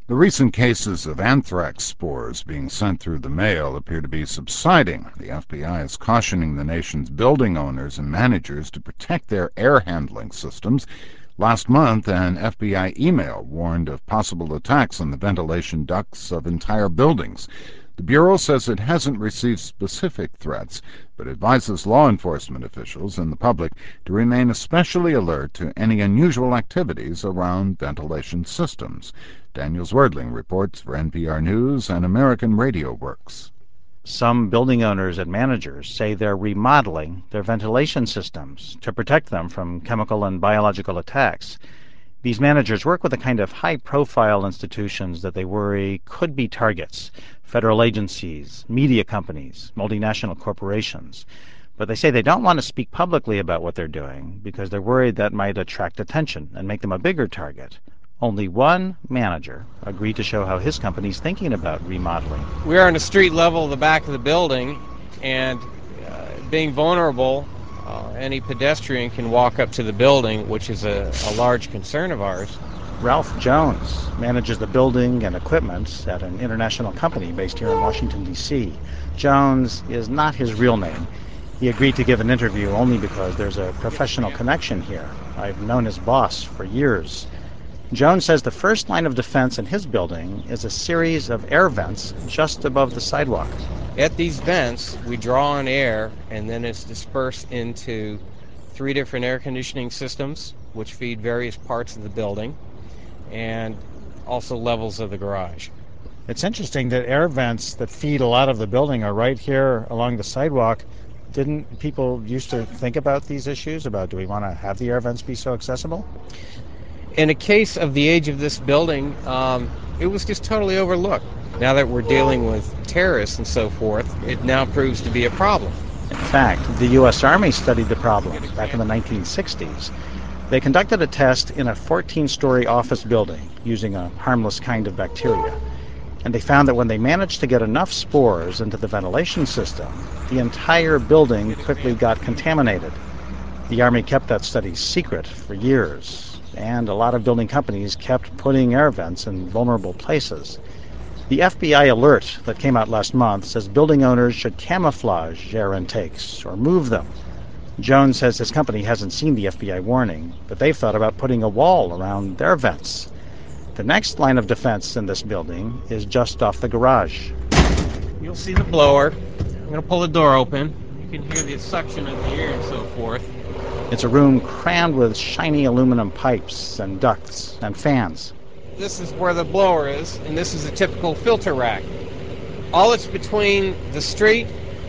The recent cases of anthrax spores being sent through the mail appear to be subsiding. The FBI is cautioning the nation's building owners and managers to protect their air handling systems. Last month, an FBI email warned of possible attacks on the ventilation ducts of entire buildings. The Bureau says it hasn't received specific threats, but advises law enforcement officials and the public to remain especially alert to any unusual activities around ventilation systems. Daniel Zwerdling reports for NPR News and American Radio Works. Some building owners and managers say they're remodeling their ventilation systems to protect them from chemical and biological attacks. These managers work with the kind of high-profile institutions that they worry could be targets: federal agencies, media companies, multinational corporations. But they say they don't want to speak publicly about what they're doing because they're worried that might attract attention and make them a bigger target. Only one manager agreed to show how his company's thinking about remodeling. We are on the street level of the back of the building, and being vulnerable, any pedestrian can walk up to the building, which is a large concern of ours. Ralph Jones manages the building and equipment at an international company based here in Washington, D.C. Jones is not his real name. He agreed to give an interview only because there's a professional connection here. I've known his boss for years. Jones says the first line of defense in his building is a series of air vents just above the sidewalk. At these vents, we draw on air, and then it's dispersed into 3 different air conditioning systems, which feed various parts of the building, and also levels of the garage. It's interesting that air vents that feed a lot of the building are right here along the sidewalk. Didn't people used to think about these issues, about do we want to have the air vents be so accessible? In a case of the age of this building, it was just totally overlooked. Now that we're dealing with terrorists and so forth, it now proves to be a problem. In fact, the U.S. Army studied the problem back in the 1960s. They conducted a test in a 14-story office building using a harmless kind of bacteria. And they found that when they managed to get enough spores into the ventilation system, the entire building quickly got contaminated. The Army kept that study secret for years, and a lot of building companies kept putting air vents in vulnerable places. The FBI alert that came out last month says building owners should camouflage air intakes or move them. Jones says his company hasn't seen the FBI warning, but they've thought about putting a wall around their vents. The next line of defense in this building is just off the garage. You'll see the blower. I'm going to pull the door open. You can hear the suction of the air and so forth. It's a room crammed with shiny aluminum pipes and ducts and fans. This is where the blower is, and this is a typical filter rack. All that's between the street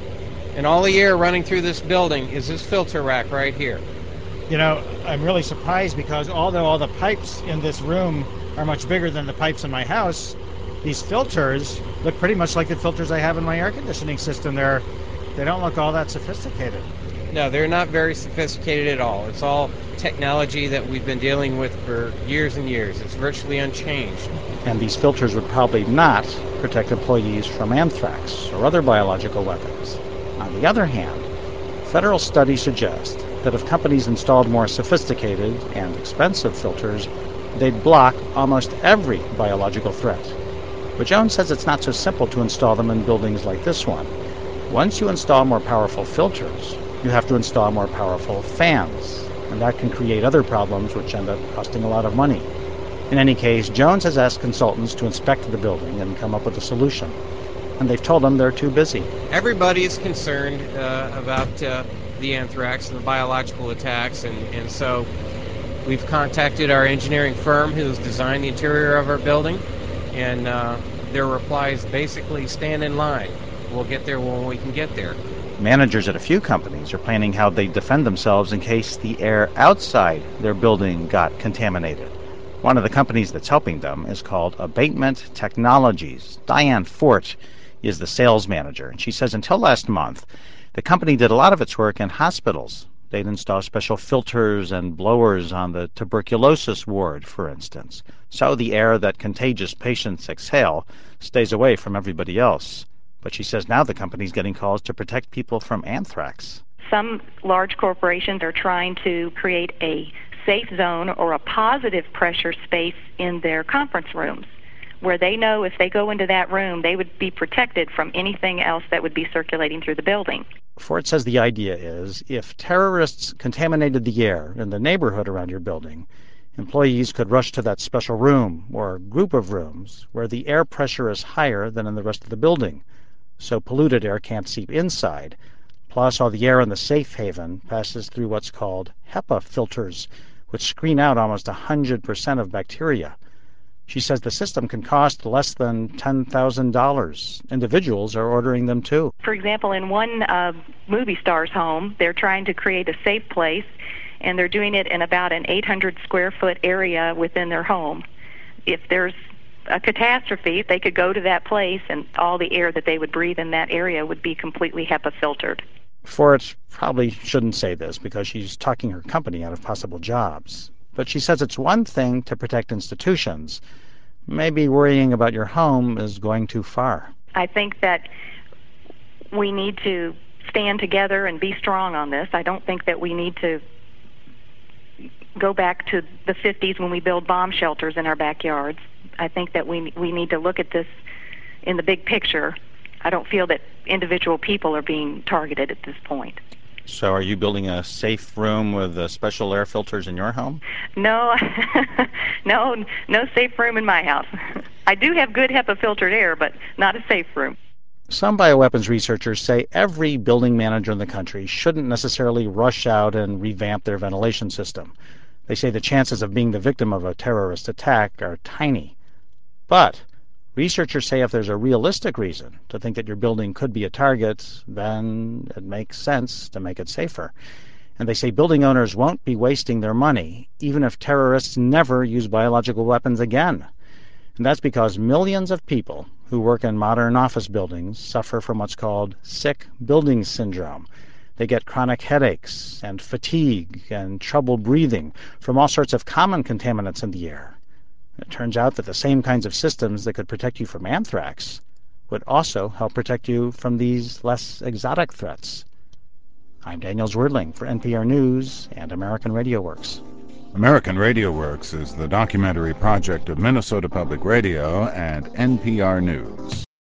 and all the air running through this building is this filter rack right here. You know, I'm really surprised because although all the pipes in this room are much bigger than the pipes in my house, these filters look pretty much like the filters I have in my air conditioning system. They don't look all that sophisticated. No, they're not very sophisticated at all. It's all technology that we've been dealing with for years and years. It's virtually unchanged. And these filters would probably not protect employees from anthrax or other biological weapons. On the other hand, federal studies suggest that if companies installed more sophisticated and expensive filters, they'd block almost every biological threat. But Jones says it's not so simple to install them in buildings like this one. Once you install more powerful filters, you have to install more powerful fans, and that can create other problems which end up costing a lot of money. In any case, Jones has asked consultants to inspect the building and come up with a solution, and they've told him they're too busy. Everybody is concerned about the anthrax and the biological attacks, and so we've contacted our engineering firm who's designed the interior of our building, and their reply is basically stand in line. We'll get there when we can get there. Managers at a few companies are planning how they defend themselves in case the air outside their building got contaminated. One of the companies that's helping them is called Abatement Technologies. Diane Fort is the sales manager, and she says until last month, the company did a lot of its work in hospitals. They'd install special filters and blowers on the tuberculosis ward, for instance, so the air that contagious patients exhale stays away from everybody else. But she says now the company's getting calls to protect people from anthrax. Some large corporations are trying to create a safe zone or a positive pressure space in their conference rooms, where they know if they go into that room, they would be protected from anything else that would be circulating through the building. Ford says the idea is if terrorists contaminated the air in the neighborhood around your building, employees could rush to that special room or group of rooms where the air pressure is higher than in the rest of the building, so polluted air can't seep inside. Plus, all the air in the safe haven passes through what's called HEPA filters, which screen out almost 100% of bacteria. She says the system can cost less than $10,000. Individuals are ordering them too. For example, in one movie star's home, they're trying to create a safe place, and they're doing it in about an 800 square foot area within their home. If there's a catastrophe, they could go to that place, and all the air that they would breathe in that area would be completely HEPA filtered. Ford probably shouldn't say this because she's talking her company out of possible jobs. But she says it's one thing to protect institutions. Maybe worrying about your home is going too far. I think that we need to stand together and be strong on this. I don't think that we need to go back to the 50s when we build bomb shelters in our backyards. I think that we need to look at this in the big picture. I don't feel that individual people are being targeted at this point. So are you building a safe room with special air filters in your home? No, no safe room in my house. I do have good HEPA filtered air, but not a safe room. Some bioweapons researchers say every building manager in the country shouldn't necessarily rush out and revamp their ventilation system. They say the chances of being the victim of a terrorist attack are tiny. But researchers say if there's a realistic reason to think that your building could be a target, then it makes sense to make it safer. And they say building owners won't be wasting their money, even if terrorists never use biological weapons again. And that's because millions of people who work in modern office buildings suffer from what's called sick building syndrome. They get chronic headaches and fatigue and trouble breathing from all sorts of common contaminants in the air. It turns out that the same kinds of systems that could protect you from anthrax would also help protect you from these less exotic threats. I'm Daniel Zwerdling for NPR News and American Radio Works. American Radio Works is the documentary project of Minnesota Public Radio and NPR News.